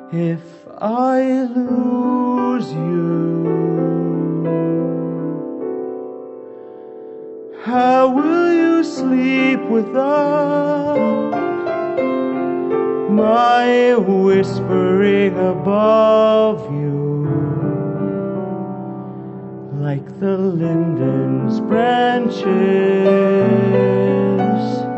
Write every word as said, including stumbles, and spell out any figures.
If I lose you, how will you sleep without my whispering above you, like the linden's branches